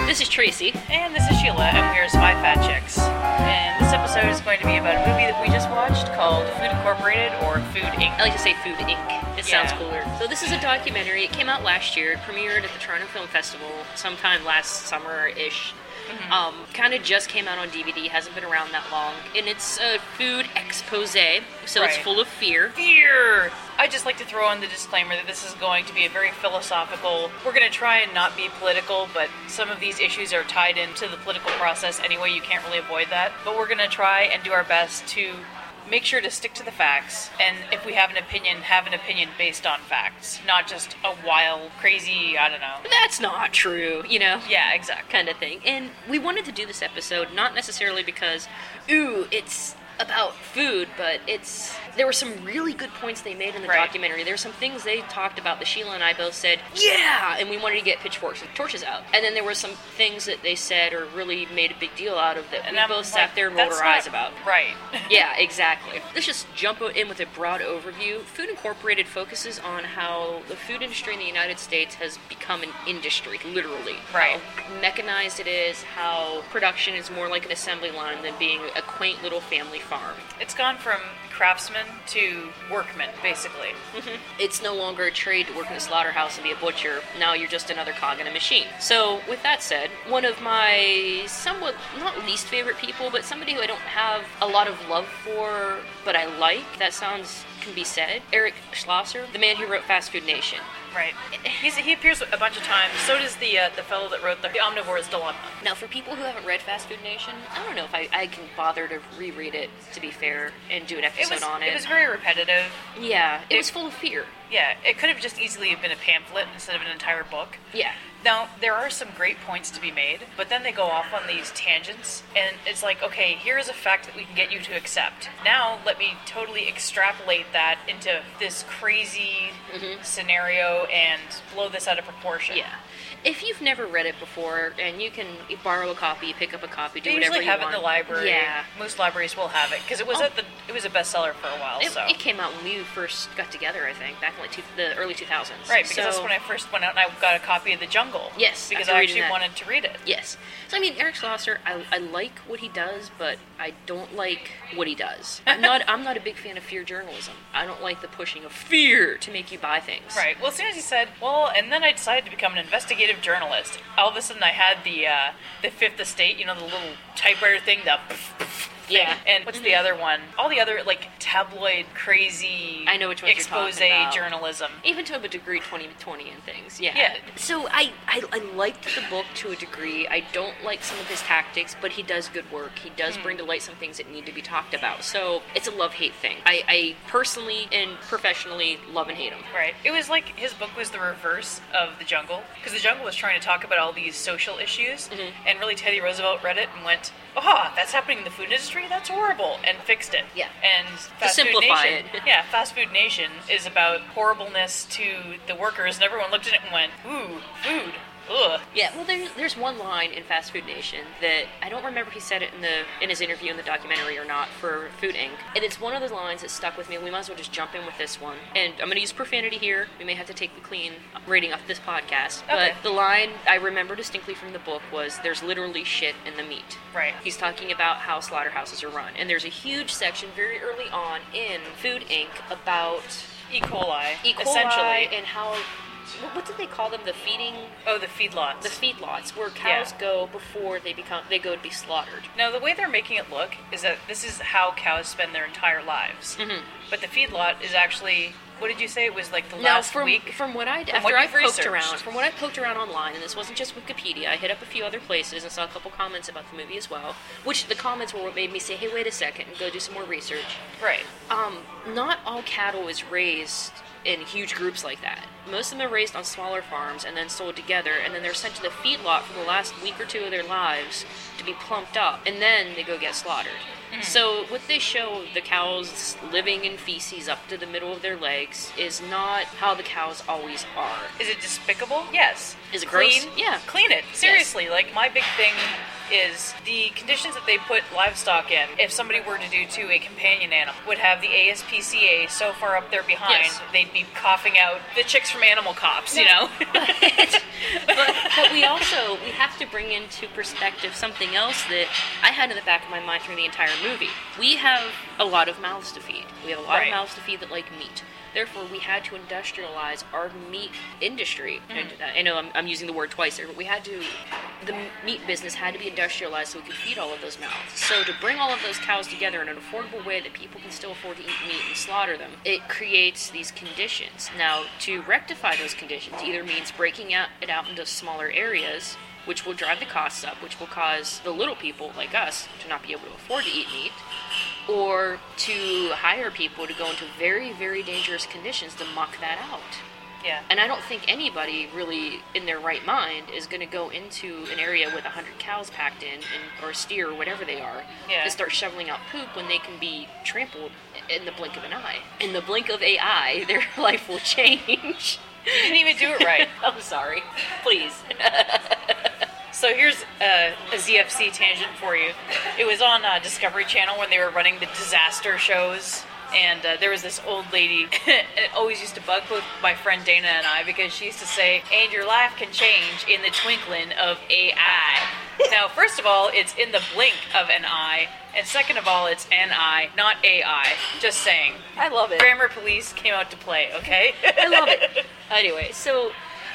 This is Tracy. And this is Sheila, and we are Spy Fat Chicks. And this episode is going to be about a movie that we just watched called Food Incorporated or Food Inc. I like to say Food Inc. It sounds cooler. So this is a documentary. It came out last year. It premiered at the Toronto Film Festival sometime last summer-ish. Kind of just came out on DVD, hasn't been around that long. And it's a food expose, so it's full of fear. Fear! I just like to throw in the disclaimer that this is going to be a very philosophical... We're going to try and not be political, but some of these issues are tied into the political process anyway. You can't really avoid that. But we're going to try and do our best to make sure to stick to the facts, and if we have an opinion based on facts, not just a wild, crazy, I don't know. That's not true, you know? Yeah, exactly. Kind of thing. And we wanted to do this episode not necessarily because, it's about food, but there were some really good points they made in the documentary. There were some things they talked about that Sheila and I both said, yeah, and we wanted to get pitchforks and torches out. And then there were some things that they said or really made a big deal out of that we both sat there and rolled our eyes about. Right. Yeah, exactly. Let's just jump in with a broad overview. Food Incorporated focuses on how the food industry in the United States has become an industry, literally. Right. How mechanized it is, how production is more like an assembly line than being a quaint little family farm. It's gone from craftsman to workman, basically. It's no longer a trade to work in a slaughterhouse and be a butcher. Now you're just another cog in a machine. So, with that said, one of my somewhat, not least favorite people, but somebody who I don't have a lot of love for, but I like, that can be said, Eric Schlosser, the man who wrote Fast Food Nation. Right. He appears a bunch of times. So does the fellow that wrote The Omnivore's Dilemma. Now, for people who haven't read Fast Food Nation, I don't know if I can bother to reread it, to be fair, and do an episode on it. It was very repetitive. Yeah, it was full of fear. Yeah, it could have just easily been a pamphlet instead of an entire book. Yeah. Now, there are some great points to be made, but then they go off on these tangents, and it's like, okay, here is a fact that we can get you to accept. Now, let me totally extrapolate that into this crazy scenario and blow this out of proportion. Yeah. If you've never read it before, and you can borrow a copy, pick up a copy, do they whatever you want. They usually have it in the library. Yeah. Most libraries will have it, because it was it was a bestseller for a while. It came out when we first got together, I think, back in like the early 2000s. Right, because that's when I first went out and I got a copy of The Jungle. Yes, because I actually wanted to read it. Yes. So, I mean, Eric Schlosser, I like what he does, but I don't like what he does. I'm not a big fan of fear journalism. I don't like the pushing of fear to make you buy things. Right. Well, as soon as he said, and then I decided to become an investigative journalist, all of a sudden I had the Fifth Estate, the little typewriter thing, yeah. And what's the other one? All the other, tabloid, crazy, I know which ones expose you're talking about. Journalism. Even to a degree, 2020 and things, yeah. Yeah. So I liked the book to a degree. I don't like some of his tactics, but he does good work. He does bring to light some things that need to be talked about. So it's a love-hate thing. I personally and professionally love and hate him. Right. It was like his book was the reverse of The Jungle, because The Jungle was trying to talk about all these social issues, and really Teddy Roosevelt read it and went, that's happening in the food industry? That's horrible, and fixed it. Yeah. And Fast Food Nation, Fast Food Nation is about horribleness to the workers, and everyone looked at it and went, ooh, food. Ugh. Yeah, well, there's one line in Fast Food Nation that I don't remember if he said it in his interview in the documentary or not for Food Inc. And it's one of those lines that stuck with me. We might as well just jump in with this one. And I'm going to use profanity here. We may have to take the clean rating off this podcast. Okay. But the line I remember distinctly from the book was, "There's literally shit in the meat." Right. He's talking about how slaughterhouses are run. And there's a huge section very early on in Food Inc. about E. coli, essentially, and how... What did they call them? The feeding? Oh, the feedlots. The feedlots, where cows go before they go to be slaughtered. Now, the way they're making it look is that this is how cows spend their entire lives. But the feedlot is actually... What did you say? It was like the last week? From what I poked around online, and this wasn't just Wikipedia, I hit up a few other places and saw a couple comments about the movie as well, which the comments were what made me say, hey, wait a second, and go do some more research. Right. Not all cattle is raised in huge groups like that. Most of them are raised on smaller farms and then sold together, and then they're sent to the feedlot for the last week or two of their lives to be plumped up, and then they go get slaughtered. So what they show the cows living in feces up to the middle of their legs is not how the cows always are. Is it despicable? Yes. Is it gross? Clean? Yeah. Clean it. Seriously. Yes. Like, my big thing is the conditions that they put livestock in, if somebody were to do to a companion animal, would have the ASPCA so far up there behind, Yes. they'd be coughing out the chicks from Animal Cops, you know? But we have to bring into perspective something else that I had in the back of my mind through the entire movie. We have a lot of mouths to feed. We have a lot Right. of mouths to feed that like meat. Therefore, we had to industrialize our meat industry. And I know I'm using the word twice there, but the meat business had to be industrialized so we could feed all of those mouths. So to bring all of those cows together in an affordable way that people can still afford to eat meat and slaughter them, it creates these conditions. Now, to rectify those conditions either means breaking it out into smaller areas, which will drive the costs up, which will cause the little people like us to not be able to afford to eat meat, or to hire people to go into very, very dangerous conditions to muck that out. Yeah. And I don't think anybody really in their right mind is going to go into an area with 100 cows packed in, or steer, or whatever they are, Yeah. to start shoveling out poop when they can be trampled in the blink of an eye. In the blink of an eye, their life will change. You didn't even do it right. I'm sorry. Please. So here's a ZFC tangent for you. It was on Discovery Channel when they were running the disaster shows, and there was this old lady. It always used to bug both my friend Dana and I, because she used to say, "And your life can change in the twinkling of a eye." Now, first of all, it's in the blink of an eye, and second of all, it's an eye, not AI. Just saying. I love it. Grammar police came out to play, okay? I love it. Anyway, so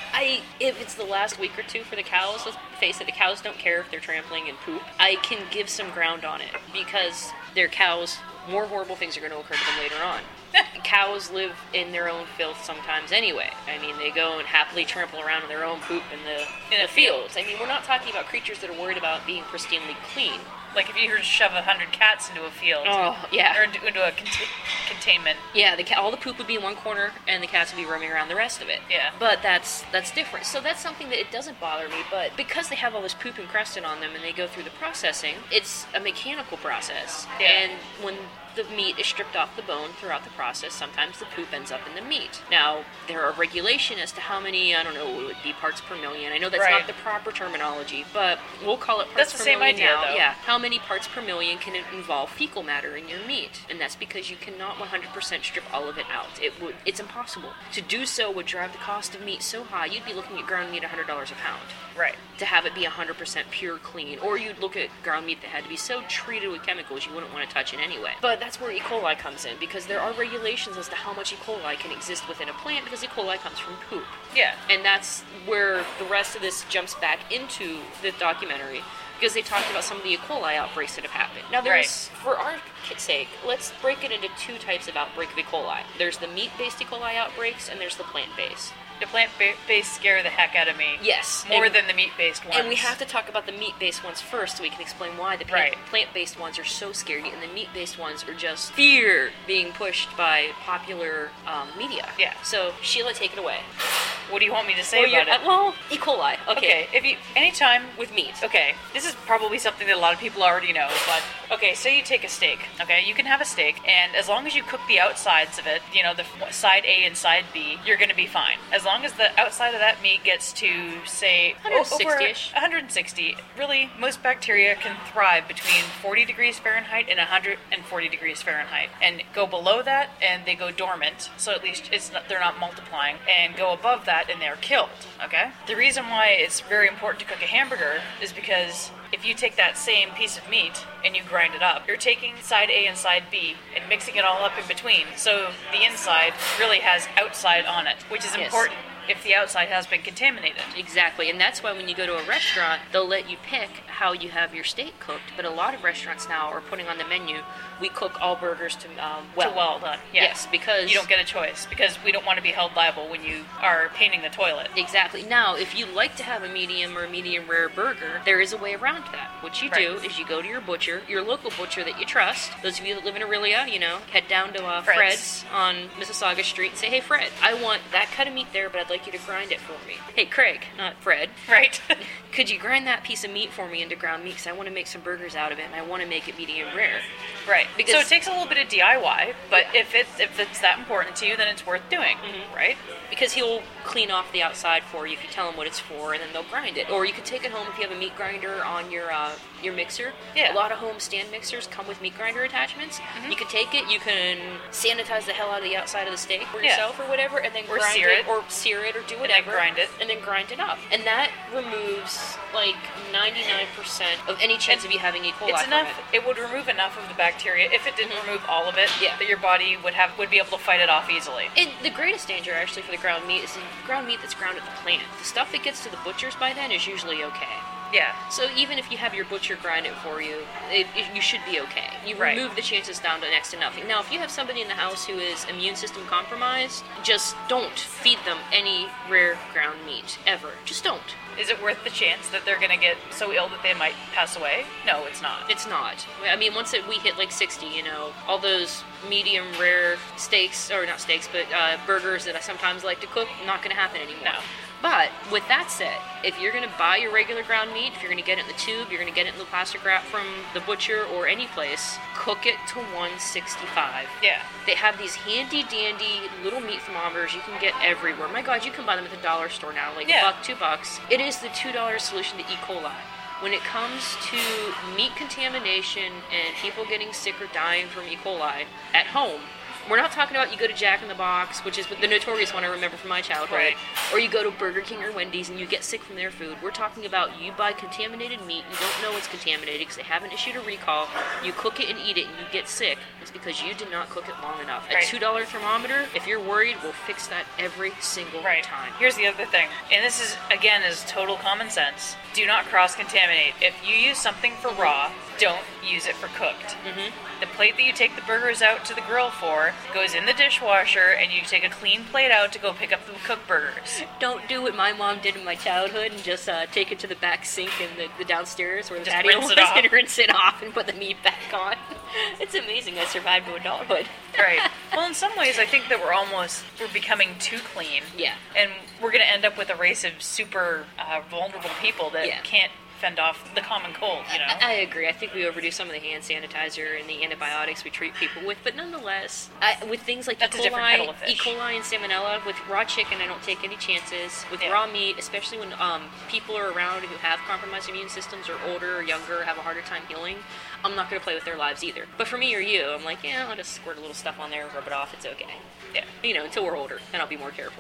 if it's the last week or two for the cows, let's face it, the cows don't care if they're trampling and poop. I can give some ground on it because they're cows. More horrible things are going to occur to them later on. Cows live in their own filth sometimes anyway. I mean, they go and happily trample around in their own poop in the fields. I mean, we're not talking about creatures that are worried about being pristinely clean. Like if you were to shove 100 cats into a field. Oh, yeah. Or into a containment. Yeah, all the poop would be in one corner, and the cats would be roaming around the rest of it. Yeah. But that's different. So that's something that it doesn't bother me, but because they have all this poop encrusted on them and they go through the processing, it's a mechanical process. Yeah. And when the meat is stripped off the bone throughout the process, sometimes the poop ends up in the meat. Now, there are regulation as to how many, I don't know, what would be parts per million. I know that's Right. not the proper terminology, but we'll call it parts That's the per same million idea, now. though. Yeah. How many parts per million can involve fecal matter in your meat? And that's because you cannot 100% strip all of it out. It's impossible. To do so would drive the cost of meat so high, you'd be looking at ground meat $100 a pound. Right. To have it be 100% pure clean. Or you'd look at ground meat that had to be so treated with chemicals you wouldn't want to touch it anyway. But that's where E. coli comes in, because there are regulations as to how much E. coli can exist within a plant, because E. coli comes from poop. Yeah. And that's where the rest of this jumps back into the documentary, because they talked about some of the E. coli outbreaks that have happened. Now, for our sake, let's break it into two types of outbreak of E. coli. There's the meat-based E. coli outbreaks, and there's the plant-based. The plant-based scare the heck out of me. Yes. More than the meat-based ones. And we have to talk about the meat-based ones first so we can explain why the plant-based ones are so scary and the meat-based ones are just fear being pushed by popular media. Yeah. So, Sheila, take it away. What do you want me to say about it? Well, E. coli. Okay. Anytime With meat. Okay, this is probably something that a lot of people already know, but okay, say you take a steak, okay? You can have a steak, and as long as you cook the outsides of it, you know, the side A and side B, you're going to be fine. As long as the outside of that meat gets to, say, 160-ish. 160. Really, most bacteria can thrive between 40 degrees Fahrenheit and 140 degrees Fahrenheit. And go below that, and they go dormant, so at least they're not multiplying, and go above that, and they're killed, okay? The reason why it's very important to cook a hamburger is because if you take that same piece of meat and you grind it up, you're taking side A and side B and mixing it all up in between. So the inside really has outside on it, which is important if the outside has been contaminated. Exactly, and that's why when you go to a restaurant, they'll let you pick how you have your steak cooked, but a lot of restaurants now are putting on the menu, we cook all burgers to well done. Yes, because you don't get a choice, because we don't want to be held liable when you are painting the toilet. Exactly. Now, if you like to have a medium or a medium rare burger, there is a way around that. What you do is you go to your butcher, your local butcher that you trust. Those of you that live in Aurelia, you know, head down to Fred's on Mississauga Street and say, "Hey, Fred, I want that cut of meat there, but I'd like you to grind it for me." Hey, Craig, not Fred. Right. could you grind that piece of meat for me into ground meat? Because I want to make some burgers out of it, and I want to make it medium rare. Right. Because, so it takes a little bit of DIY, but if it's that important to you, then it's worth doing, right? Because he'll clean off the outside for you if you tell him what it's for, and then they'll grind it. Or you could take it home if you have a meat grinder on your mixer. Yeah. A lot of home stand mixers come with meat grinder attachments. You can take it, you can sanitize the hell out of the outside of the steak for yourself or whatever, and then or grind sear it, or sear it, or do whatever. And then grind it up. And that removes like 99% of any chance of you having E. coli. It's enough. It would remove enough of the bacteria if it didn't remove all of it. That your body would be able to fight it off easily. And the greatest danger actually for the ground meat is the ground meat that's ground at the plant. The stuff that gets to the butchers by then is usually okay. Yeah. So even if you have your butcher grind it for you, you should be okay. You remove the chances down to next to nothing. Now, if you have somebody in the house who is immune system compromised, just don't feed them any rare ground meat, ever. Just don't. Is it worth the chance that they're going to get so ill that they might pass away? No, it's not. It's not. I mean, once we hit like 60, all those medium rare steaks, or not steaks, but burgers that I sometimes like to cook, not going to happen anymore. No. But with that said, if you're going to buy your regular ground meat, if you're going to get it in the tube, you're going to get it in the plastic wrap from the butcher or any place, cook it to 165. Yeah. They have these handy dandy little meat thermometers you can get everywhere. My God, you can buy them at the dollar store now, like $1, $2. It is the $2 solution to E. coli. When it comes to meat contamination and people getting sick or dying from E. coli at home, we're not talking about you go to Jack in the Box, which is the notorious one I remember from my childhood, right, or you go to Burger King or Wendy's and you get sick from their food. We're talking about you buy contaminated meat, you don't know it's contaminated because they haven't issued a recall, you cook it and eat it and you get sick. It's because you did not cook it long enough. Right. A $2 thermometer, if you're worried, we'll fix that every single time. Here's the other thing, and this is, again, is total common sense. Do not cross-contaminate. If you use something for raw, don't use it for cooked. The plate that you take the burgers out to the grill for goes in the dishwasher, and you take a clean plate out to go pick up the cooked burgers. Don't do what my mom did in my childhood and just take it to the back sink in the downstairs where the Just patio rinse was it off. and rinse it off and put the meat back on. It's amazing I survived to adulthood. Right. Well, in some ways, I think that we're becoming too clean. Yeah. And we're going to end up with a race of super vulnerable people that can't fend off the common cold, I agree. I think we overdo some of the hand sanitizer and the antibiotics we treat people with, but nonetheless, with things like That's E. a different kettle coli, of fish. and salmonella, with raw chicken, I don't take any chances. With raw meat, especially when people are around who have compromised immune systems or older or younger or have a harder time healing, I'm not going to play with their lives either. But for me or you, I'm like, I'll just squirt a little stuff on there, rub it off, it's okay. Yeah. Until we're older, and I'll be more careful.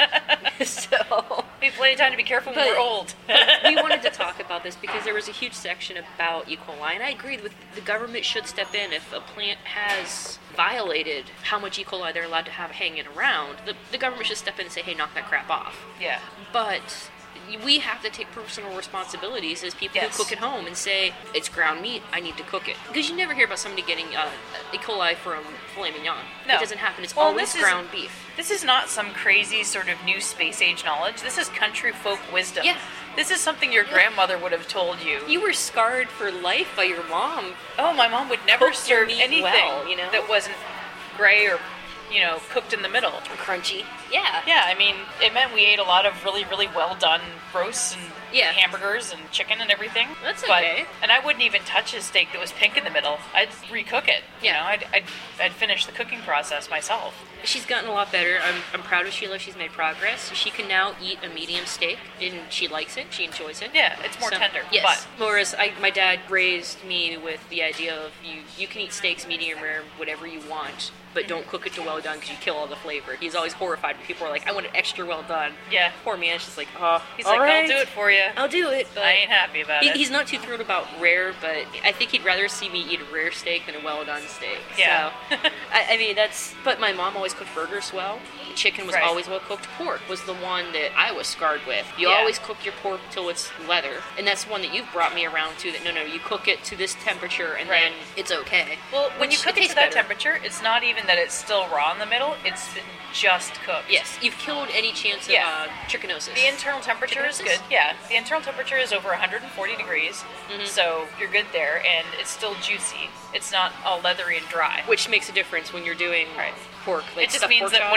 So we have plenty of time to be careful when we're old. We wanted to talk about this because there was a huge section about E. coli, and I agreed with the government should step in if a plant has violated how much E. coli they're allowed to have hanging around. The government should step in and say, hey, knock that crap off. Yeah. But we have to take personal responsibilities as people who cook at home and say, it's ground meat, I need to cook it. Because you never hear about somebody getting E. coli from filet mignon. No. It doesn't happen. It's always ground beef. This is not some crazy sort of new space age knowledge. This is country folk wisdom. Yeah. This is something your grandmother would have told you. You were scarred for life by your mom. Oh, my mom would never serve anything well, that wasn't gray or, cooked in the middle. Crunchy. Yeah. Yeah, I mean, it meant we ate a lot of really, really well done roasts and hamburgers and chicken and everything. That's okay. And I wouldn't even touch a steak that was pink in the middle. I'd recook it. I'd finish the cooking process myself. She's gotten a lot better. I'm proud of Sheila. She's made progress. She can now eat a medium steak, and she likes it. She enjoys it. Yeah, it's more tender. Yes. Whereas my dad raised me with the idea of you can eat steaks medium rare, whatever you want, but don't cook it to well done because you kill all the flavor. He's always horrified when people are like, I want it extra well done. Yeah. Poor man, she's like, oh, he's like, I'll do it for you. I'll do it. But I ain't happy about it. He's not too thrilled about rare, but I think he'd rather see me eat a rare steak than a well done steak. Yeah. So, I mean, but my mom always cooked burgers well. Chicken was always well cooked. Pork was the one that I was scarred with. You always cook your pork till it's leather. And that's one that you've brought me around to, that no, you cook it to this temperature and then it's okay. Well, when you cook it to that temperature, it's not even that it's still raw in the middle, it's just cooked. Yes, you've killed any chance of trichinosis. The internal temperature is good. Yeah, the internal temperature is over 140 degrees, so you're good there, and it's still juicy. It's not all leathery and dry. Which makes a difference when you're doing pork. Like it just means that when it's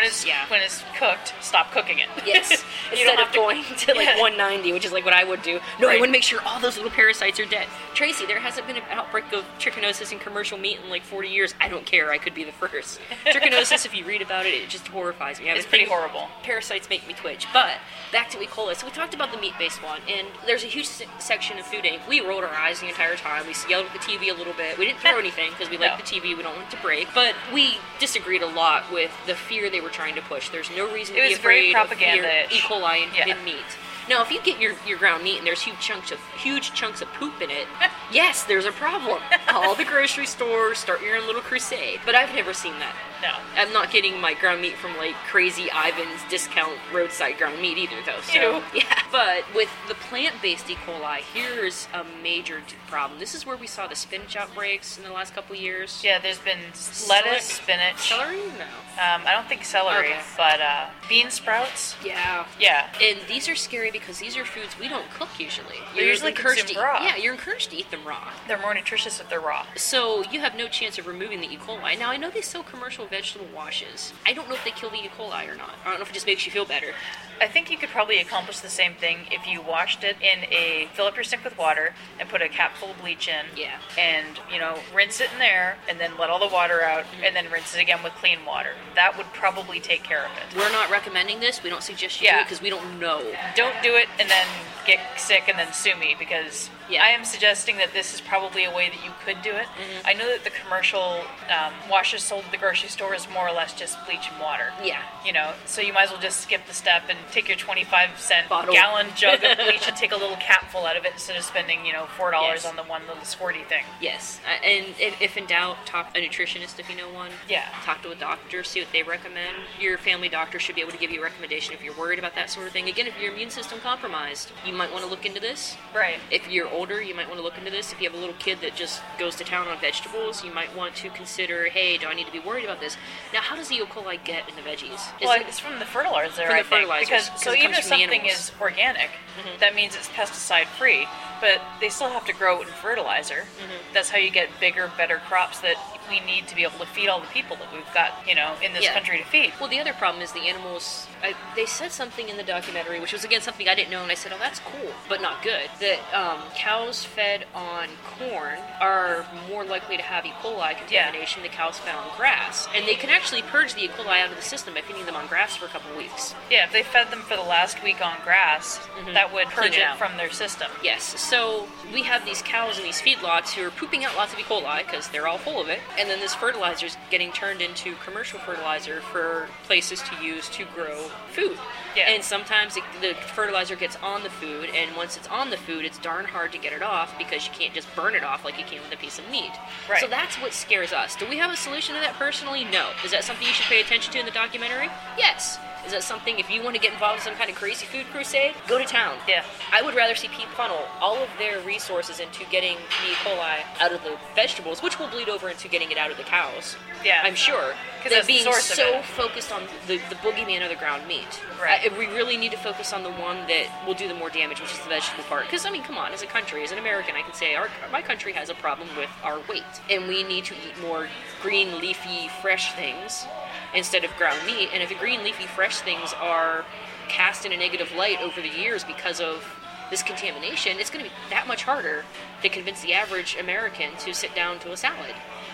when it's cooked, stop cooking it. Yes. You Instead don't of have to- going to like Yeah. 190, which is like what I would do. No, I Right. want to make sure all those little parasites are dead. Tracy, there hasn't been an outbreak of trichinosis in commercial meat in like 40 years. I don't care. I could be the first. Trichinosis, if you read about it, it just horrifies me. I have It's a pretty thing- horrible. Parasites make me twitch. But back to E. coli. So we talked about the meat-based one, and there's a huge section of Food Inc. We rolled our eyes the entire time. We yelled at the TV a little bit. We didn't throw anything because we like No. the TV. We don't want it to break. But we disagreed a lot with the fear they were trying to push. There's no reason to It be was very afraid of propaganda-ish. E. coli in, Yeah. in meat. Now, if you get your ground meat and there's huge chunks of poop in it, yes, there's a problem. All the grocery stores, start your own little crusade. But I've never seen that. No. I'm not getting my ground meat from like Crazy Ivan's discount roadside ground meat either, though. So Ew. yeah, but with the plant-based E. coli, here's a major problem. This is where we saw the spinach outbreaks in the last couple of years. Yeah, there's been lettuce, spinach. Celery? No. I don't think celery, Okay. but bean sprouts. Yeah. Yeah. And these are scary because these are foods we don't cook usually. They're usually encouraged consumed to raw. Yeah, you're encouraged to eat them raw. They're more nutritious if they're raw. So you have no chance of removing the E. coli. Now I know they sell commercial vegetable washes. I don't know if they kill the E. coli or not. I don't know if it just makes you feel better. I think you could probably accomplish the same thing if you washed it fill up your sink with water and put a cap full of bleach in. Yeah. And, rinse it in there and then let all the water out and then rinse it again with clean water. That would probably take care of it. We're not recommending this. We don't suggest you do Yeah. it because we don't know. Don't do it and then get sick and then sue me because Yeah. I am suggesting that this is probably a way that you could do it. Mm-hmm. I know that the commercial washes sold at the grocery store is more or less just bleach and water. Yeah. So you might as well just skip the step and take your 25-cent Bottle. gallon jug of bleach and take a little capful out of it instead of spending, $4 Yes. on the one little squirty thing. Yes. And if in doubt, talk to a nutritionist if you know one. Yeah. Talk to a doctor, see what they recommend. Your family doctor should be able to give you a recommendation if you're worried about that sort of thing. Again, if your immune system compromised, you might want to look into this. Right. If you're older, you might want to look into this. If you have a little kid that just goes to town on vegetables, you might want to consider, hey, do I need to be worried about this? Now, how does the E. coli get in the veggies? Is Well, it- it's from the fertilizer, From the I think. fertilizers, Because 'cause so it even comes if from the something animals. is organic, that means it's pesticide free. But they still have to grow it in fertilizer. That's how you get bigger, better crops that we need to be able to feed all the people that we've got, in this Yeah. country to feed. Well, the other problem is the animals. They said something in the documentary, which was again something I didn't know, and I said, "Oh, that's cool, but not good." That cows fed on corn are more likely to have E. coli contamination than cows fed on grass, and they can actually purge the E. coli out of the system by feeding them on grass for a couple weeks. Yeah, if they fed them for the last week on grass, that would purge Clean it it out. from their system. Yes, so we have these cows in these feedlots who are pooping out lots of E. coli because they're all full of it, and then this fertilizer is getting turned into commercial fertilizer for places to use to grow food. Yeah. And sometimes the fertilizer gets on the food, and once it's on the food, it's darn hard to get it off because you can't just burn it off like you can with a piece of meat. Right. So that's what scares us. Do we have a solution to that personally? No. Is that something you should pay attention to in the documentary? Yes. Is that something, if you want to get involved in some kind of crazy food crusade, go to town. Yeah. I would rather see people funnel all of their resources into getting the E. coli out of the vegetables, which will bleed over into getting it out of the cows. Yeah. I'm sure. 'Cause Than that's the being source of so it. focused on the boogeyman of the ground meat. Right. We really need to focus on the one that will do the more damage, which is the vegetable part. Because, come on, as a country, as an American, I can say my country has a problem with our weight. And we need to eat more green, leafy, fresh things instead of ground meat. And if the green, leafy, fresh things are cast in a negative light over the years because of this contamination, it's going to be that much harder to convince the average American to sit down to a salad.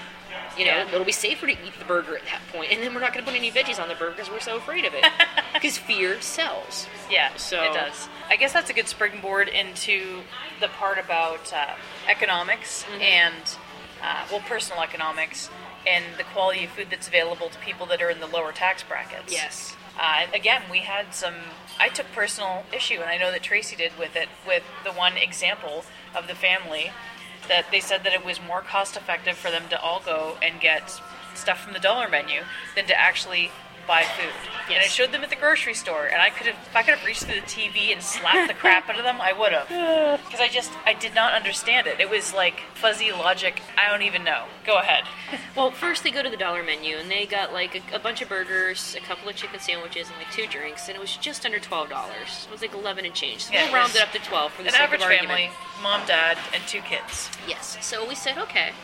Yeah. It'll be safer to eat the burger at that point, and then we're not going to put any veggies on the burger because we're so afraid of it. Because fear sells. Yeah, So- it does. I guess that's a good springboard into the part about economics and, personal economics and the quality of food that's available to people that are in the lower tax brackets. Yes. Again, we had I took personal issue, and I know that Tracy did with it, with the one example of the family that they said that it was more cost effective for them to all go and get stuff from the dollar menu than to actually buy food. And I Yes. showed them at the grocery store, and if I could have reached through the TV and slapped the crap out of them, I would have. Because I did not understand it. It was like fuzzy logic. I don't even know. Go ahead. Well, first they go to the dollar menu, and they got like a bunch of burgers, a couple of chicken sandwiches, and like 2 drinks, and it was just under $12. It was like 11 and change. So Yeah, we'll it round was it up to 12 for the An sake average of argument. family, mom, dad, and 2 kids. Yes. So we said, okay,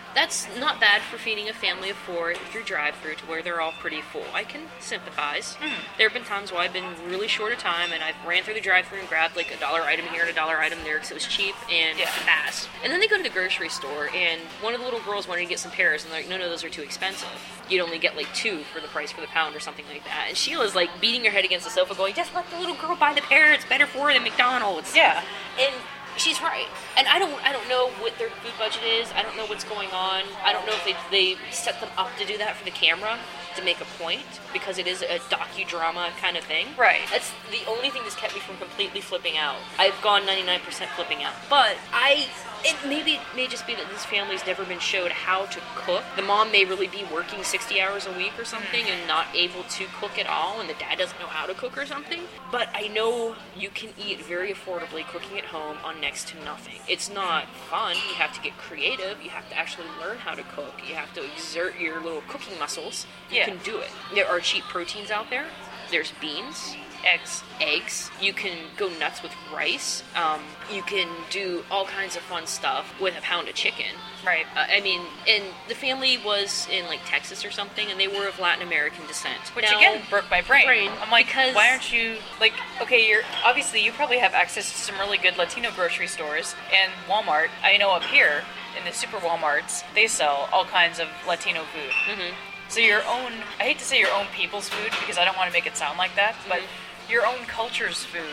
That's not bad for feeding a family of 4 through drive-through to where they're all pretty full. I can sympathize. There have been times where I've been really short of time and I've ran through the drive-through and grabbed like a dollar item here and a dollar item there because it was cheap and fast. And then they go to the grocery store and one of the little girls wanted to get some pears and they're like, no, those are too expensive. You'd only get like 2 for the price for the pound or something like that. And Sheila's like beating her head against the sofa going, just let the little girl buy the pear. It's better for her than McDonald's. Yeah. And she's right. And I don't know what their food budget is. I don't know what's going on. I don't know if they set them up to do that for the camera to make a point because it is a docudrama kind of thing. Right. That's the only thing that's kept me from completely flipping out. I've gone 99% flipping out. But it may just be that this family's never been showed how to cook. The mom may really be working 60 hours a week or something and not able to cook at all, and the dad doesn't know how to cook or something. But I know you can eat very affordably cooking at home on next to nothing. It's not fun. You have to get creative. You have to actually learn how to cook. You have to exert your little cooking muscles. You can do it. There are cheap proteins out there. There's beans. Eggs. You can go nuts with rice. You can do all kinds of fun stuff with a pound of chicken. Right. I mean, and the family was in like Texas or something, and they were of Latin American descent. Which now, again broke my brain. I'm like, because why aren't you like? Okay, you probably have access to some really good Latino grocery stores and Walmart. I know up here in the super Walmarts, they sell all kinds of Latino food. Mm-hmm. So your own, I hate to say your own people's food because I don't want to make it sound like that, but your own culture's food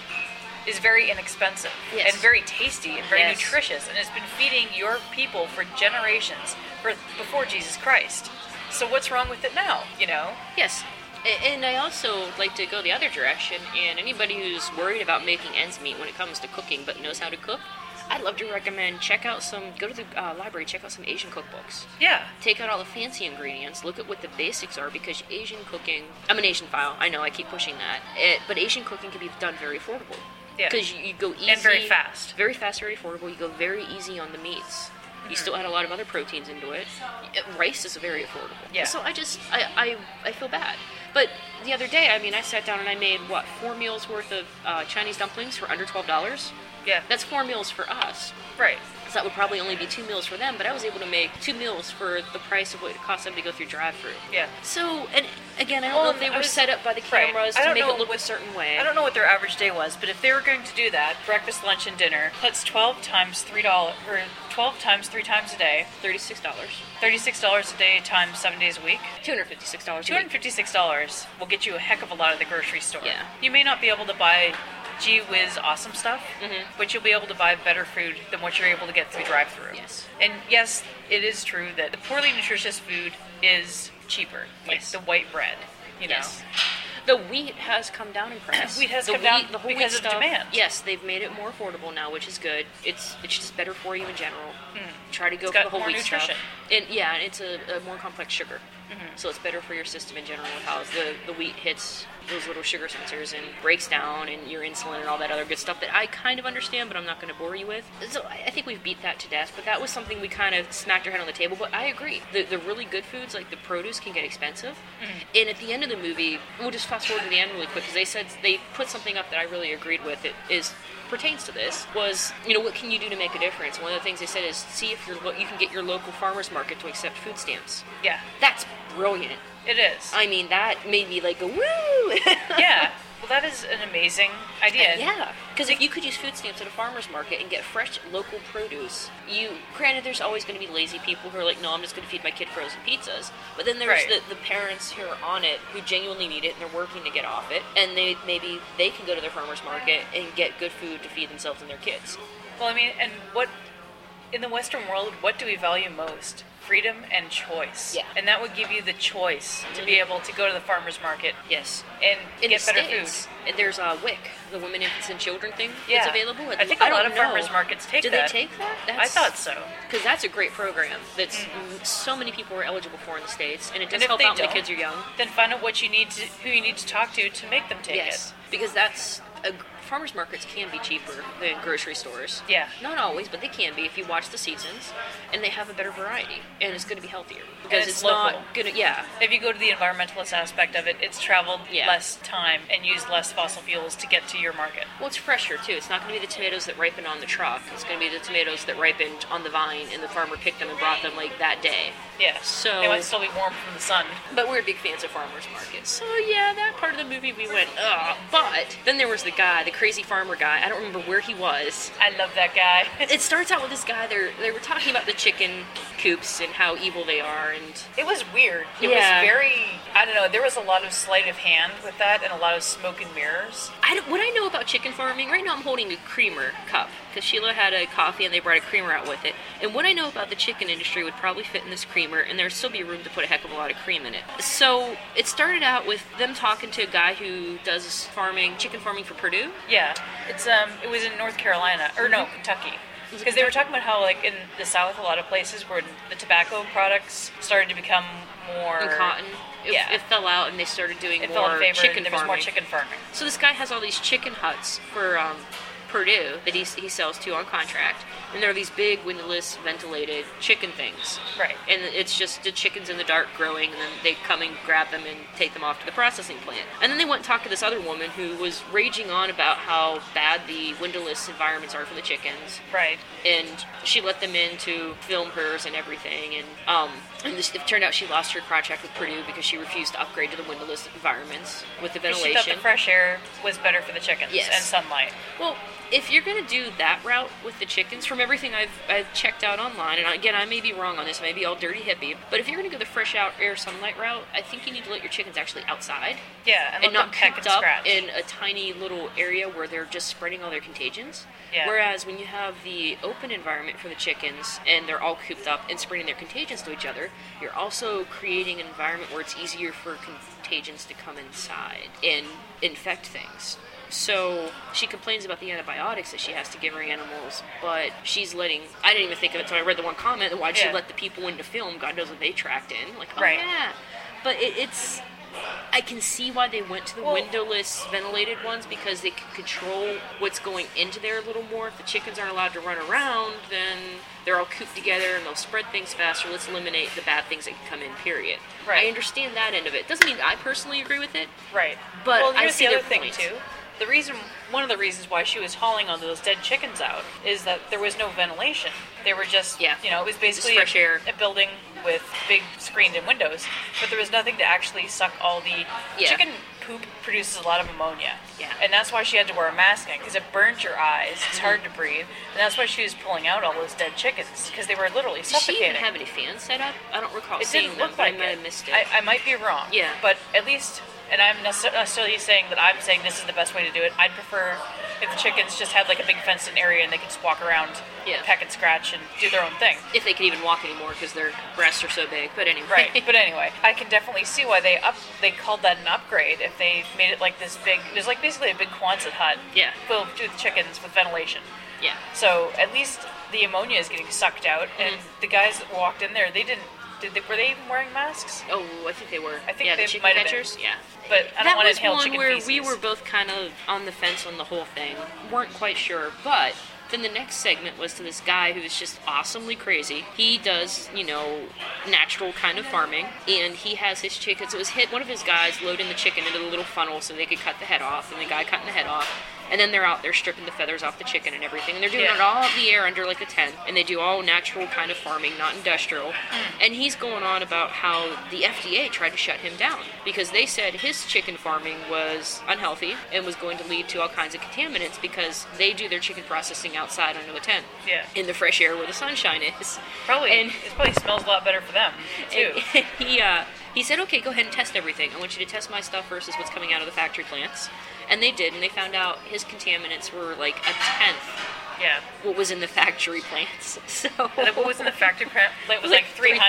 is very inexpensive and very tasty and very nutritious and has been feeding your people for generations before Jesus Christ. So what's wrong with it now, you know? Yes. And I also like to go the other direction, and anybody who's worried about making ends meet when it comes to cooking but knows how to cook, I'd love to recommend go to the library, check out some Asian cookbooks. Yeah. Take out all the fancy ingredients, look at what the basics are, because Asian cooking, I'm an Asian file, I know, I keep pushing that, but Asian cooking can be done very affordable. Yeah. Because you go easy. And very fast. Very fast, very affordable. You go very easy on the meats. You still add a lot of other proteins into it. Rice is very affordable. Yeah. So I feel bad. But the other day, I mean, I sat down and I made, 4 meals worth of Chinese dumplings for under $12? Yeah. That's 4 meals for us. Right. So that would probably only be 2 meals for them, but I was able to make 2 meals for the price of what it cost them to go through drive-thru. Yeah. So, and again, I don't know if they were set up by the cameras to make it look a certain way. I don't know what their average day was, but if they were going to do that, breakfast, lunch, and dinner, that's 12 times $3, or 12 times 3 times a day. $36. $36 a day times 7 days a week. $256 a week. $256 will get you a heck of a lot at the grocery store. Yeah. You may not be able to buy gee whiz awesome stuff, but you'll be able to buy better food than what you're able to get through drive-thru. Yes. And yes, it is true that the poorly nutritious food is cheaper, like the white bread, you know. The wheat has come down in price. Wheat has come down the whole because wheat of stuff, demand. Yes, they've made it more affordable now, which is good. It's just better for you in general. Try to go It's for got the whole more wheat nutrition. stuff. And and it's a more complex sugar. So it's better for your system in general with how the wheat hits those little sugar sensors and breaks down and your insulin and all that other good stuff that I kind of understand, but I'm not going to bore you with. So I think we've beat that to death, but that was something we kind of smacked our head on the table. But I agree. The really good foods, like the produce, can get expensive. And at the end of the movie, we'll just fast forward to the end really quick, because they put something up that I really agreed with. It pertains to this was, what can you do to make a difference? One of the things they said is see if you can get your local farmer's market to accept food stamps. Yeah. That's brilliant. It is. I mean, that made me like go, woo! Yeah. Well, that is an amazing idea. Yeah. Because if you could use food stamps at a farmer's market and get fresh local produce, granted, there's always going to be lazy people who are like, no, I'm just going to feed my kid frozen pizzas. But then there's the parents who are on it who genuinely need it and they're working to get off it. And maybe they can go to their farmer's market and get good food to feed themselves and their kids. Well, I mean, and in the Western world, what do we value most? Freedom and choice. Yeah. And that would give you the choice to be able to go to the farmer's market. Yes. And in get the better States, food. And there's WIC, the Women, Infants, and Children thing Yeah. that's available. I think a lot of farmers markets take that. Do they take that? I thought so. Because that's a great program that so many people are eligible for in the States, and it does And if help they out when don't, the kids are young. Then find out who you need to talk to make them take it. Because that's farmers markets can be cheaper than grocery stores. Yeah. Not always, but they can be if you watch the seasons, and they have a better variety, and it's going to be healthier because it's not local. going to. Yeah. If you go to the environmentalist aspect of it, it's traveled Yeah. less time and used less fossil fuels to get to your market. Well, it's fresher too. It's not going to be the tomatoes that ripen on the truck. It's going to be the tomatoes that ripened on the vine, and the farmer picked them and brought them like that day. Yeah. So- they might still be warm from the sun. But we're big fans of farmers markets. So yeah, that part of the movie we went, ugh. But then there was the guy, the crazy farmer guy. I don't remember where he was. I love that guy. It starts out with this guy. They were talking about the chicken coops and how evil they are, and It was weird. It Yeah. was very, I don't know, there was a lot of sleight of hand with that and a lot of smoke and mirrors. what I know about chicken farming, right now I'm holding a creamer cup because Sheila had a coffee and they brought a creamer out with it. And what I know about the chicken industry would probably fit in this creamer, and there'd still be room to put a heck of a lot of cream in it. So it started out with them talking to a guy who does chicken farming for Purdue. Yeah. It was in North Carolina, or no, Kentucky. Was it Because they were talking about how, like, in the South, a lot of places where the tobacco products started to become more... And cotton. Yeah. It fell out, and they started doing It fell more in favor, chicken and there was farming. more chicken farming. So this guy has all these chicken huts for Purdue that he sells to on contract, and there are these big windowless, ventilated chicken things. Right. And it's just the chickens in the dark growing, and then they come and grab them and take them off to the processing plant. And then they went and talked to this other woman who was raging on about how bad the windowless environments are for the chickens. Right. And she let them in to film hers and everything, and it turned out she lost her contract with Purdue because she refused to upgrade to the windowless environments with the Because ventilation. she thought the fresh air was better for the chickens Yes. and sunlight. Well, if you're going to do that route with the chickens, from everything I've checked out online, and again, I may be wrong on this, I may be all dirty hippie, but if you're going to go the fresh out air sunlight route, I think you need to let your chickens actually outside Yeah, and, and let not them peck cooped and up scratch. in a tiny little area where they're just spreading all their contagions. Yeah. Whereas when you have the open environment for the chickens and they're all cooped up and spreading their contagions to each other, you're also creating an environment where it's easier for contagions to come inside and infect things. So she complains about the antibiotics that she has to give her animals, but she's letting... I didn't even think of it until I read the one comment, and why'd she Yeah. let the people in to film? God knows what they tracked in. Like, oh Right. yeah. But it's... I can see why they went to the windowless, ventilated ones, because they can control what's going into there a little more. If the chickens aren't allowed to run around, then they're all cooped together and they'll spread things faster. Let's eliminate the bad things that can come in, period. Right. I understand that end of it. Doesn't mean I personally agree with it. Right. But well, I here's see the their other thing point. too. One of the reasons why she was hauling all those dead chickens out is that there was no ventilation. They were just, Yeah. it was basically Just fresh air. a building with big screened-in windows, but there was nothing to actually suck all the Yeah. chicken poop produces a lot of ammonia. Yeah. And that's why she had to wear a mask because it burnt your eyes. It's hard to breathe, and that's why she was pulling out all those dead chickens because they were literally Did she suffocating. even have any fans set up? I don't recall It seeing didn't them, look but like I might it. have missed it. I might be wrong. Yeah. But at least, and I'm not necessarily saying that I'm saying this is the best way to do it. I'd prefer if the chickens just had like a big fenced-in area and they could just walk around, Yeah. peck and scratch, and do their own thing. If they could even walk anymore because their breasts are so big. But anyway. Right. But anyway, I can definitely see why they called that an upgrade if they made it like this big. It was like basically a big Quonset hut. Yeah. Filled with chickens with ventilation. Yeah. So at least the ammonia is getting sucked out, and the guys that walked in there, they didn't. Were they even wearing masks? Oh, I think they were. I think yeah, they the chicken might have been. catchers. Yeah. But I don't That want to was inhale one chicken where feces. we were both kind of on the fence on the whole thing. Weren't quite sure, but then the next segment was to this guy who is just awesomely crazy. He does, natural kind of farming, and he has his chickens. It was one of his guys loading the chicken into the little funnel so they could cut the head off, and the guy cutting the head off. And then they're out there stripping the feathers off the chicken and everything. And they're doing it all up the air under like a tent. And they do all natural kind of farming, not industrial. And he's going on about how the FDA tried to shut him down because they said his chicken farming was unhealthy and was going to lead to all kinds of contaminants because they do their chicken processing outside under the tent. Yeah. In the fresh air where the sunshine is. Probably. And It probably smells a lot better for them, too. and he said, okay, go ahead and test everything. I want you to test my stuff versus what's coming out of the factory plants. And they did, and they found out his contaminants were like a tenth Yeah. what was in the factory plants. So And what was in the factory plant? It was like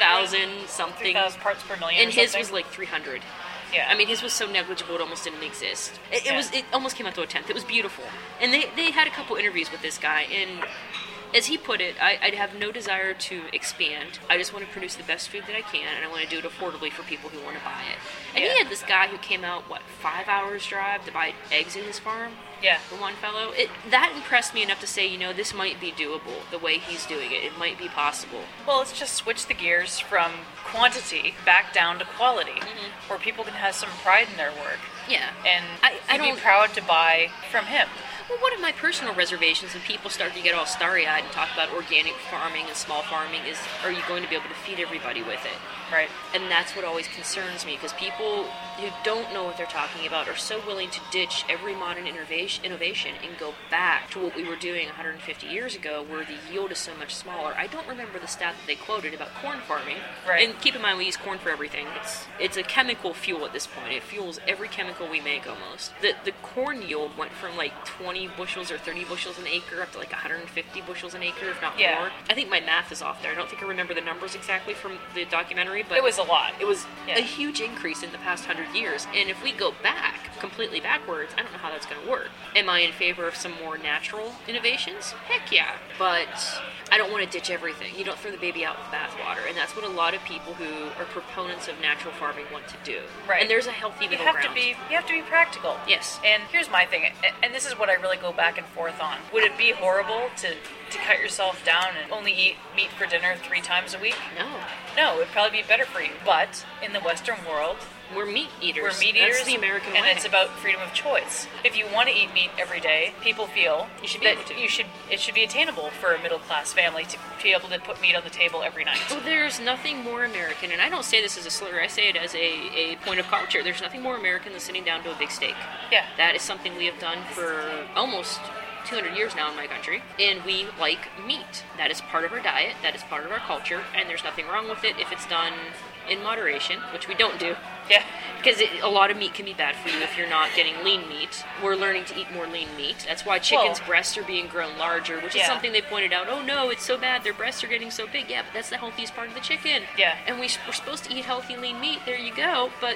3,000 something. 3,000 parts per million. And or his something. was like 300. Yeah. I mean, his was so negligible it almost didn't exist. It Yeah. was. It almost came out to a tenth. It was beautiful. And they had a couple interviews with this guy, and as he put it, I'd have no desire to expand. I just want to produce the best food that I can, and I want to do it affordably for people who want to buy it. And Yeah. he had this guy who came out, 5 hours drive to buy eggs in his farm? Yeah. The one fellow. That impressed me enough to say, this might be doable, the way he's doing it. It might be possible. Well, let's just switch the gears from quantity back down to quality, where people can have some pride in their work. Yeah. And I be don't... proud to buy from him. Well, one of my personal reservations when people start to get all starry-eyed and talk about organic farming and small farming is, are you going to be able to feed everybody with it? Right. And that's what always concerns me, because people who don't know what they're talking about are so willing to ditch every modern innovation and go back to what we were doing 150 years ago, where the yield is so much smaller. I don't remember the stat that they quoted about corn farming. Right. And keep in mind, we use corn for everything. It's a chemical fuel at this point. It fuels every chemical we make almost. The corn yield went from like 20 bushels or 30 bushels an acre up to like 150 bushels an acre, if not more. I think my math is off there. I don't think I remember the numbers exactly from the documentary, but it was a lot. It was a huge increase in the past 100 years. And if we go back, completely backwards, I don't know how that's going to work. Am I in favor of some more natural innovations? Heck yeah. But I don't want to ditch everything. You don't throw the baby out with the bathwater. And that's what a lot of people who are proponents of natural farming want to do. Right. And there's a healthy middle ground. You have to be practical. Yes. And here's my thing, and this is what I really go back and forth on. Would it be horrible to cut yourself down and only eat meat for dinner 3 times a week? No, it would probably be better for you. But in the Western world, we're meat eaters. That's the American and way. it's about freedom of choice. If you want to eat meat every day, people feel you should be able to. It should be attainable for a middle class family to be able to put meat on the table every night. Well, there's nothing more American, and I don't say this as a slur. I say it as a point of culture. There's nothing more American than sitting down to a big steak. Yeah, that is something we have done for almost 200 years now in my country, and we like meat. That is part of our diet, that is part of our culture, and there's nothing wrong with it if it's done in moderation, which we don't do. Yeah. Because a lot of meat can be bad for you if you're not getting lean meat. We're learning to eat more lean meat. That's why chickens' breasts are being grown larger, which is something they pointed out. Oh no, it's so bad, their breasts are getting so big. Yeah, but that's the healthiest part of the chicken. Yeah. And we're supposed to eat healthy, lean meat. There you go. But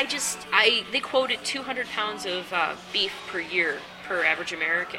they quoted 200 pounds of beef per year per average American.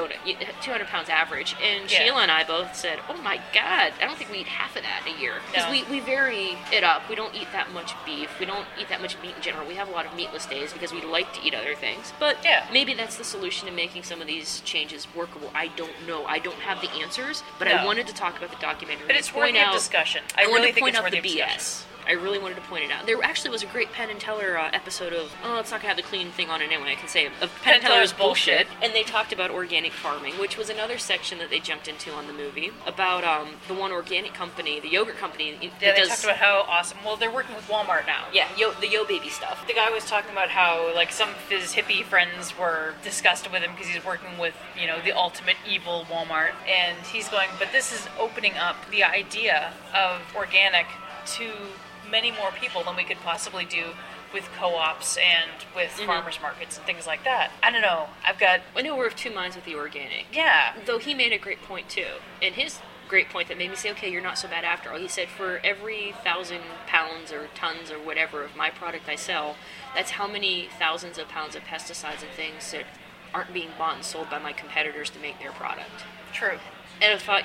200 pounds average. And Sheila and I both said, oh my God, I don't think we eat half of that a year. Because we vary it up. We don't eat that much beef. We don't eat that much meat in general. We have a lot of meatless days because we like to eat other things. But maybe that's the solution to making some of these changes workable. I don't know. I don't have the answers, but I wanted to talk about the documentary. But it's worthy of discussion. I really think it's worthy of discussion. I really wanted to point it out. There actually was a great Penn and Teller episode of, it's not going to have the clean thing on it anyway, I can say, of Penn and Teller's Bullshit. And they talked about organic farming, which was another section that they jumped into on the movie, about the one organic company, the yogurt company. They talked about how awesome, they're working with Walmart now. Yeah, the Yo Baby stuff. The guy was talking about how, some of his hippie friends were disgusted with him because he's working with, the ultimate evil Walmart. And he's going, but this is opening up the idea of organic to many more people than we could possibly do with co-ops and with farmers markets and things like that. I don't know. I know we're of two minds with the organic. Yeah. Though he made a great point too. And his great point that made me say, okay, you're not so bad after all. He said, for every 1,000 pounds or tons or whatever of my product I sell, that's how many thousands of pounds of pesticides and things that aren't being bought and sold by my competitors to make their product. True. And I thought,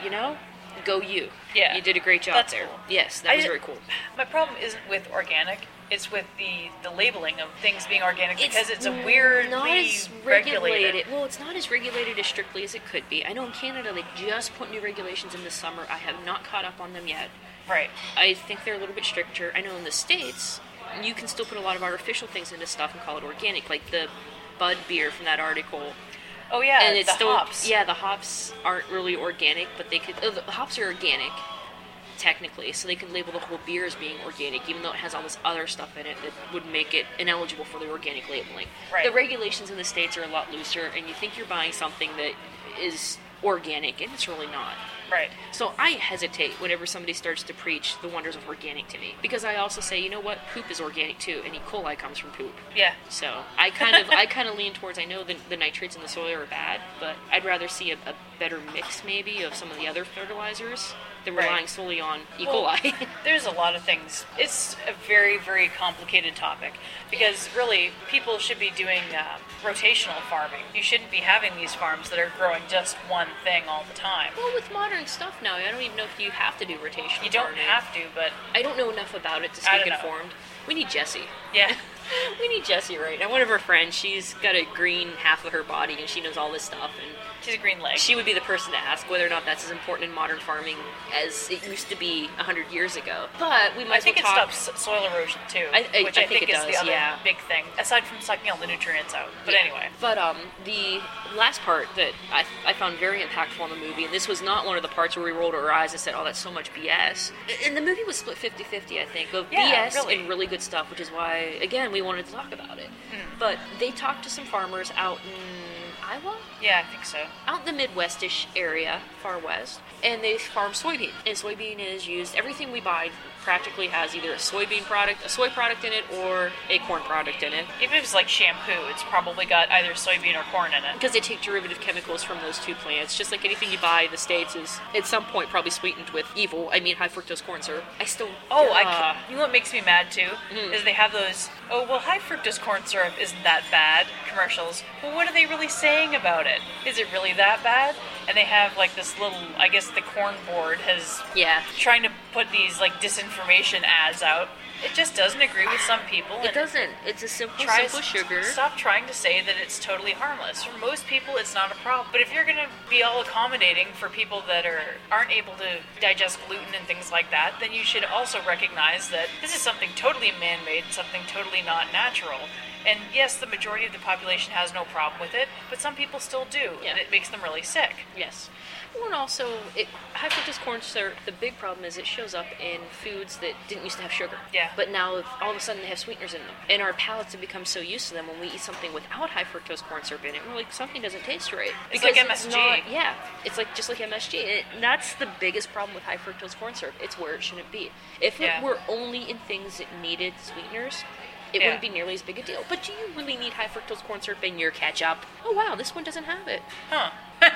go you. Yeah. You did a great job That's there. Cool. Yes, that was very cool. My problem isn't with organic. It's with the labeling of things being organic because it's a weirdly not as regulated. Well, it's not as regulated as strictly as it could be. I know in Canada they just put new regulations in this summer. I have not caught up on them yet. Right. I think they're a little bit stricter. I know in the States you can still put a lot of artificial things into stuff and call it organic, like the Bud beer from that article. Oh yeah, and it's still, hops. Yeah, the hops aren't really organic, but they could. The hops are organic, technically, so they could label the whole beer as being organic, even though it has all this other stuff in it that would make it ineligible for the organic labeling. Right. The regulations in the States are a lot looser, and you think you're buying something that is organic, and it's really not. Right. So I hesitate whenever somebody starts to preach the wonders of organic to me, because I also say, you know what, poop is organic too, and E. coli comes from poop. Yeah. So I kind of lean towards, I know the nitrates in the soil are bad, but I'd rather see a better mix maybe of some of the other fertilizers than relying solely on E. coli. There's a lot of things. It's a very, very complicated topic because really people should be doing rotational farming. You shouldn't be having these farms that are growing just one thing all the time. Well, with modern stuff now, I don't even know if you have to do rotational You don't farming. have to, but I don't know enough about it to speak informed. We need Jesse. Yeah. We need Jessie right now. One of her friends, she's got a green half of her body, and she knows all this stuff, and She's a green leg. she would be the person to ask whether or not that's as important in modern farming as it used to be 100 years ago. But we might I think as well it talk... stops soil erosion too, which I I think think it is does, the other yeah. big thing, aside from sucking all the nutrients out. But Yeah. anyway. But the last part that I found very impactful in the movie, and this was not one of the parts where we rolled our eyes and said, oh, that's so much BS. And the movie was split 50-50, I think, of Yeah, BS really. and really good stuff, which is why, again, we wanted to talk about it. But they talked to some farmers out in Iowa? Yeah, I think so. Out in the Midwest-ish area, far west, and they farm soybean. And soybean is used, everything we buy practically has either a soybean product, a soy product in it, or a corn product in it. Even if it's like shampoo, it's probably got either soybean or corn in it. Because they take derivative chemicals from those two plants, just like anything you buy in the States is at some point probably sweetened with high fructose corn syrup. I still... You know what makes me mad too? Is they have those, high fructose corn syrup isn't that bad commercials. Well, what are they really saying about it? Is it really that bad? And they have like this little, I guess the corn board has Yeah. trying to put these like disinformation ads out. It just doesn't agree with some people. It and doesn't. It's a simple sugar. Stop trying to say that it's totally harmless. For most people, it's not a problem. But if you're going to be all accommodating for people that aren't able to digest gluten and things like that, then you should also recognize that this is something totally man-made, something totally not natural. And yes, the majority of the population has no problem with it, but some people still do, Yeah. and it makes them really sick. Yes. Well, and also, high fructose corn syrup, the big problem is it shows up in foods that didn't used to have sugar. Yeah. But now, all of a sudden, they have sweeteners in them. And our palates have become so used to them when we eat something without high fructose corn syrup in it, we're like, something doesn't taste right. It's like MSG. It's like just like MSG. And that's the biggest problem with high fructose corn syrup. It's where it shouldn't be. If Yeah. it were only in things that needed sweeteners, it Yeah. wouldn't be nearly as big a deal. But do you really need high fructose corn syrup in your ketchup? Oh, wow, this one doesn't have it. Huh.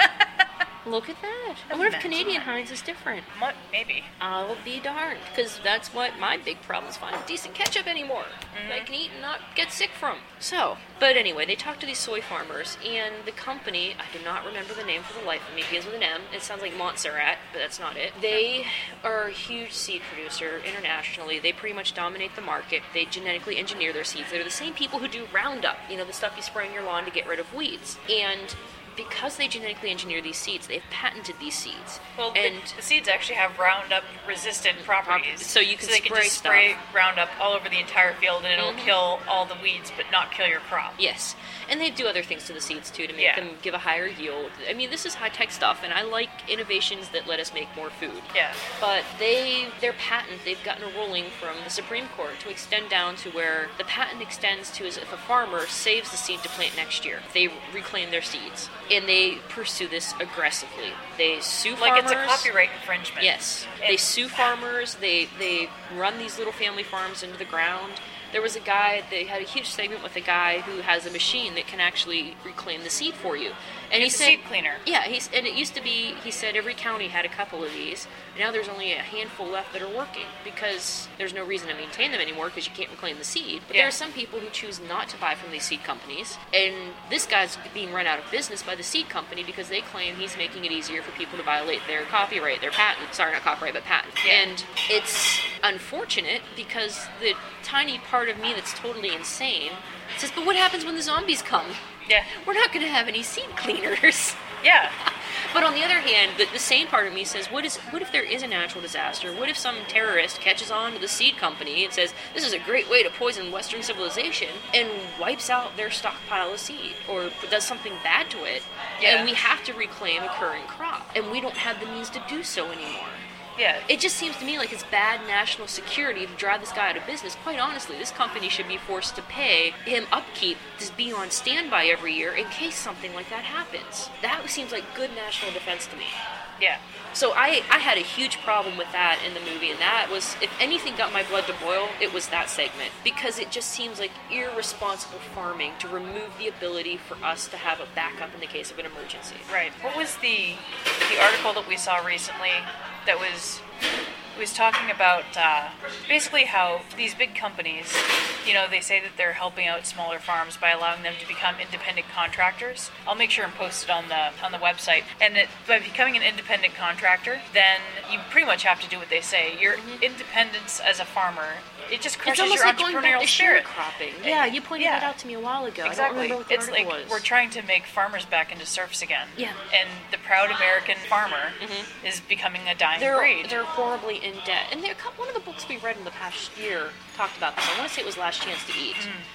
Look at that. I wonder if Imagine Canadian that. Heinz is different. What? Maybe. I'll be darned, because that's what my big problem is finding decent ketchup anymore that I can eat and not get sick from. So, but anyway, they talked to these soy farmers, and the company, I do not remember the name for the life of me, begins with an M. It sounds like Montserrat, but that's not it. They are a huge seed producer internationally. They pretty much dominate the market. They genetically engineer their seeds. They're the same people who do Roundup, the stuff you spray on your lawn to get rid of weeds. And because they genetically engineer these seeds, they've patented these seeds. Well, and the seeds actually have Roundup resistant properties. So you can they can spray just spray stuff. Roundup all over the entire field and it'll kill all the weeds but not kill your crop. Yes, and they do other things to the seeds too to make Yeah. them give a higher yield. I mean, this is high-tech stuff, and I like innovations that let us make more food. Yeah. But their patent, they've gotten a ruling from the Supreme Court to extend down to where the patent extends to is if a farmer saves the seed to plant next year, they reclaim their seeds. And they pursue this aggressively. They sue Like farmers. it's a copyright infringement. Yes. And- They sue farmers. They run these little family farms into the ground. There was a guy, they had a huge segment with a guy who has a machine that can actually reclaim the seed for you. And he It's a said, seed cleaner. Yeah, and it used to be, he said every county had a couple of these. Now there's only a handful left that are working because there's no reason to maintain them anymore because you can't reclaim the seed. But Yeah. there are some people who choose not to buy from these seed companies. And this guy's being run out of business by the seed company because they claim he's making it easier for people to violate their copyright, their patent. Sorry, not copyright, but patent. Yeah. And it's unfortunate because the tiny part of me that's totally insane says, but what happens when the zombies come? Yeah. We're not going to have any seed cleaners. Yeah. But on the other hand, the sane part of me says, what if there is a natural disaster? What if some terrorist catches on to the seed company and says, this is a great way to poison Western civilization, and wipes out their stockpile of seed, or does something bad to it, Yeah. and we have to reclaim a current crop, and we don't have the means to do so anymore? Yeah. It just seems to me like it's bad national security to drive this guy out of business. Quite honestly, this company should be forced to pay him upkeep to be on standby every year in case something like that happens. That seems like good national defense to me. Yeah. So I had a huge problem with that in the movie, and that was, if anything got my blood to boil, it was that segment. Because it just seems like irresponsible farming to remove the ability for us to have a backup in the case of an emergency. Right. What was the article that we saw recently that was It was talking about basically how these big companies, they say that they're helping out smaller farms by allowing them to become independent contractors. I'll make sure and post it on the website. And by becoming an independent contractor, then you pretty much have to do what they say. Your independence as a farmer, it just crushes your like entrepreneurial spirit. Sharecropping. Yeah, you pointed that out to me a while ago. Exactly. I don't remember what the it's article like was. we're trying to make farmers back into serfs again. Yeah. And the proud American farmer is becoming a dying breed. They're horribly in debt. And one of the books we read in the past year talked about this. I want to say it was Last Chance to Eat.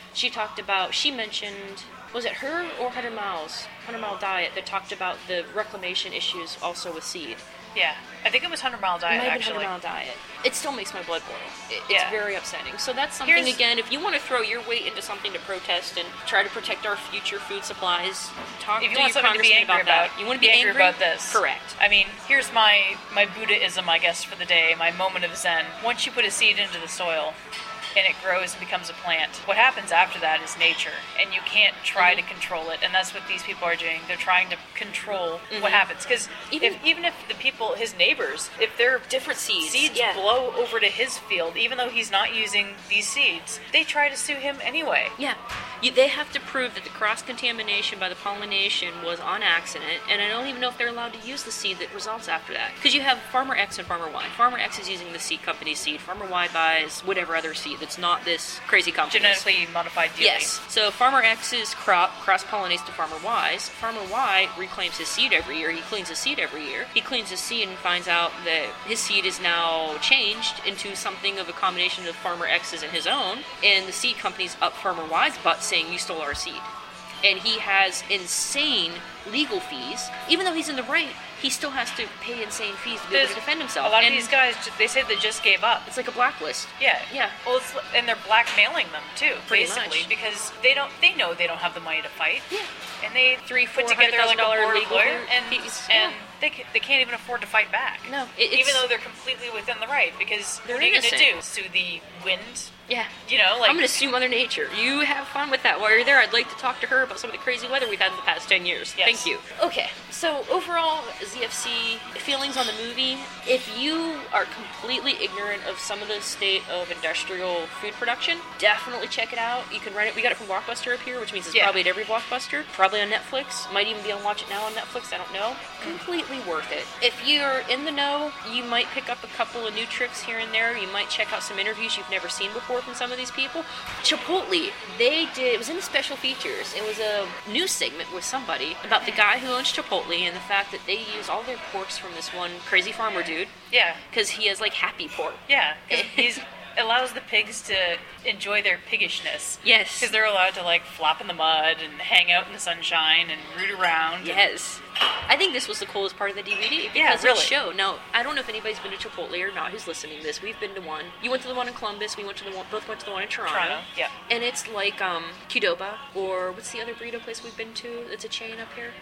She mentioned, was it her or 100 Mile Diet, that talked about the reclamation issues also with seed. Yeah, I think it was 100 Mile Diet, actually. 100 Mile Diet. It still makes my blood boil. It's very upsetting. So that's something, again, if you want to throw your weight into something to protest and try to protect our future food supplies, talk to your congressman about that. You want to be angry about this? Correct. I mean, here's my Buddhism, I guess, for the day, my moment of Zen. Once you put a seed into the soil, and it grows and becomes a plant. What happens after that is nature, and you can't try to control it, and that's what these people are doing. They're trying to control what happens, because even if the people, his neighbors, if their different seeds blow over to his field, even though he's not using these seeds, they try to sue him anyway. Yeah. They have to prove that the cross-contamination by the pollination was on accident, and I don't even know if they're allowed to use the seed that results after that. Because you have Farmer X and Farmer Y. Farmer X is using the seed company's seed. Farmer Y buys whatever other seed that's not this crazy company. Genetically modified dealing. Yes. So Farmer X's crop cross-pollinates to Farmer Y's. Farmer Y reclaims his seed every year. He cleans his seed every year. He cleans his seed and finds out that his seed is now changed into something of a combination of Farmer X's and his own, and the seed company's up Farmer Y's butt saying, you stole our seed. And he has insane legal fees. Even though he's in the right, he still has to pay insane fees to be able to defend himself. A lot of these guys, they say they just gave up. It's like a blacklist. Yeah. Yeah. Well, and they're blackmailing them too, Pretty basically, much. because they know they don't have the money to fight. Yeah. And they put together like a board of lawyer, and they can't even afford to fight back. No. Even though they're completely within the right, because they're what are you going to innocent. do? Sue the wind? Yeah. I'm going to sue Mother Nature. You have fun with that while you're there. I'd like to talk to her about some of the crazy weather we've had in the past 10 years. Yes. Thank you. Okay, so overall, ZFC feelings on the movie. If you are completely ignorant of some of the state of industrial food production, definitely check it out. You can rent it. We got it from Blockbuster up here, which means it's probably at every Blockbuster. Probably on Netflix. Might even be able to watch it now on Netflix. I don't know. Completely worth it. If you're in the know, you might pick up a couple of new tricks here and there. You might check out some interviews you've never seen before from some of these people. Chipotle, it was in the special features. It was a news segment with somebody about the guy who owns Chipotle and the fact that they use all their porks from this one crazy farmer dude. Yeah. Because he has like happy pork. Yeah. He allows the pigs to enjoy their piggishness. Yes. Because they're allowed to like flop in the mud and hang out in the sunshine and root around. Yes. I think this was the coolest part of the DVD. Because it showed. Now, I don't know if anybody's been to Chipotle or not who's listening to this. We've been to one. You went to the one in Columbus. We both went to the one in Toronto. Yeah. And it's like Qdoba, or what's the other burrito place we've been to? It's a chain up here.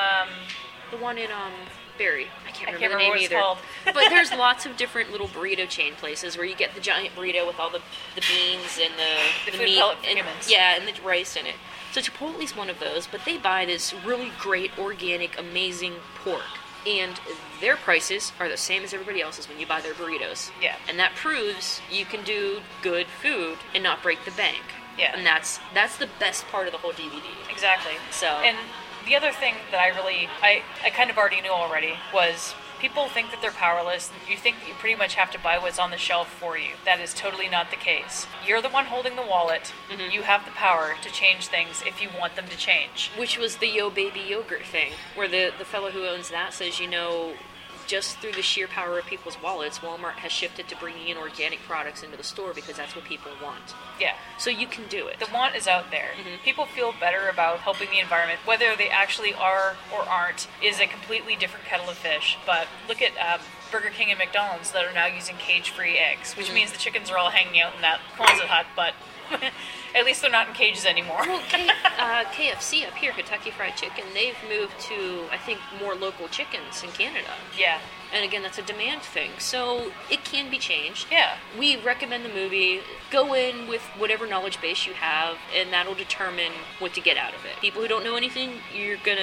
The one in Barrie. I can't remember the name either. Called. But there's lots of different little burrito chain places where you get the giant burrito with all the beans and the food meat pellet and humans. and the rice in it. So Chipotle's one of those, but they buy this really great, organic, amazing pork. And their prices are the same as everybody else's when you buy their burritos. Yeah. And that proves you can do good food and not break the bank. Yeah. And that's the best part of the whole DVD. Exactly. So. And the other thing that I kind of already knew already was people think that they're powerless. You think that you pretty much have to buy what's on the shelf for you. That is totally not the case. You're the one holding the wallet. Mm-hmm. You have the power to change things if you want them to change. Which was the Yo Baby Yogurt thing, where the fellow who owns that says, just through the sheer power of people's wallets, Walmart has shifted to bringing in organic products into the store because that's what people want. Yeah. So you can do it. The want is out there. Mm-hmm. People feel better about helping the environment. Whether they actually are or aren't is a completely different kettle of fish. But look at Burger King and McDonald's that are now using cage-free eggs, which means the chickens are all hanging out in that Quonset hut, but at least they're not in cages anymore. Well, KFC up here, Kentucky Fried Chicken, they've moved to, I think, more local chickens in Canada. Yeah. And again, that's a demand thing. So it can be changed. Yeah. We recommend the movie. Go in with whatever knowledge base you have, and that'll determine what to get out of it. People who don't know anything, you're going to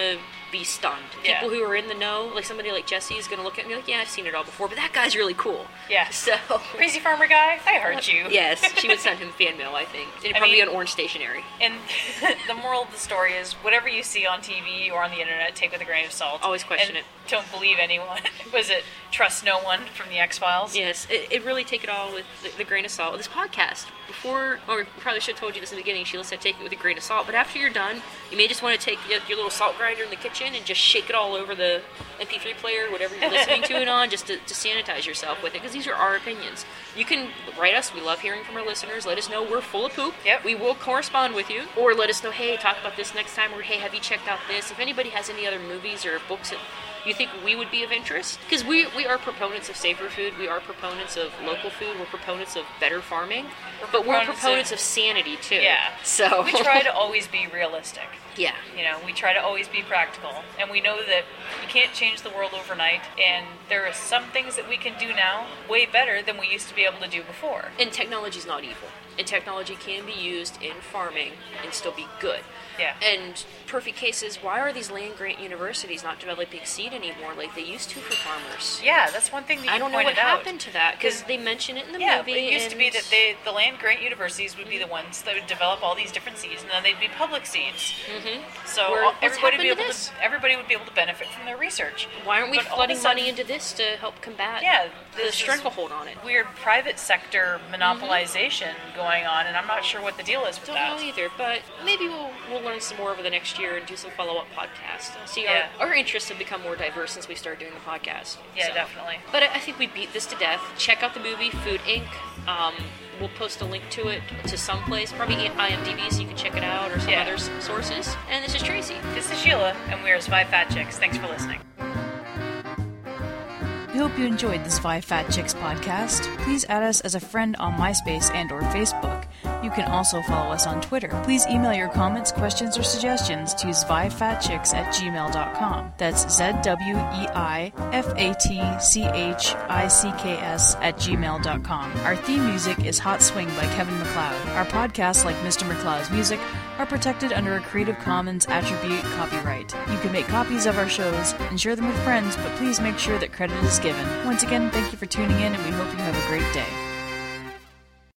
be stunned. Yeah. People who are in the know, like somebody like Jesse is going to look at me like, yeah, I've seen it all before, but that guy's really cool. Yeah. So... Crazy farmer guy, I heard you. Yes, she would send him fan mail, I think. It'd probably be on Orange Stationery. And the moral of the story is, whatever you see on TV or on the internet, take with a grain of salt. Always question it. Don't believe anyone. Was it Trust No One from the X-Files? Yes, it really take it all with the grain of salt. This podcast, we probably should have told you this in the beginning, Sheila said take it with a grain of salt, but after you're done, you may just want to take your little salt grinder in the kitchen and just shake it all over the MP3 player, whatever you're listening to it on, just to sanitize yourself with it, because these are our opinions. You can write us. We love hearing from our listeners. Let us know we're full of poop. Yep. We will correspond with you. Or let us know, hey, talk about this next time, or hey, have you checked out this? If anybody has any other movies or books that you think we would be of interest? Because we are proponents of safer food. We are proponents of local food. We're proponents of better farming. But we're proponents of sanity, too. Yeah. So we try to always be realistic. Yeah. You know, we try to always be practical. And we know that you can't change the world overnight. And there are some things that we can do now way better than we used to be able to do before. And technology's not evil. And technology can be used in farming and still be good. Yeah. And perfect cases, why are these land-grant universities not developing seed anymore like they used to for farmers? Yeah, that's one thing that you I don't know what pointed out. happened to that, because they mention it in the movie. Yeah, it used to be that the land-grant universities would be the ones that would develop all these different seeds, and then they'd be public seeds. Mm-hmm. So everybody would be able to benefit from their research. Why aren't we But all flooding of a sudden- money into this to help combat the this stranglehold on it? Weird private sector monopolization going on, and I'm not sure what the deal is with Don't that. know either, but maybe we'll learn some more over the next year and do some follow-up podcasts. See, Yeah. our interests have become more diverse since we started doing the podcast. Yeah, So. definitely. But I think we beat this to death. Check out the movie Food Inc. We'll post a link to it to someplace, probably IMDb, so you can check it out, or some other sources. And this is Tracy. This is Sheila, and we're 5 Fat Chicks. Thanks for listening. We hope you enjoyed this 5 Fat Chicks podcast. Please add us as a friend on MySpace and or Facebook. You can also follow us on Twitter. Please email your comments, questions, or suggestions to zwifatchicks@gmail.com. That's ZWEIFATCHICKS@gmail.com. Our theme music is Hot Swing by Kevin MacLeod. Our podcasts, like Mr. MacLeod's music, are protected under a Creative Commons Attribute copyright. You can make copies of our shows and share them with friends, but please make sure that credit is given. Once again, thank you for tuning in, and we hope you have a great day.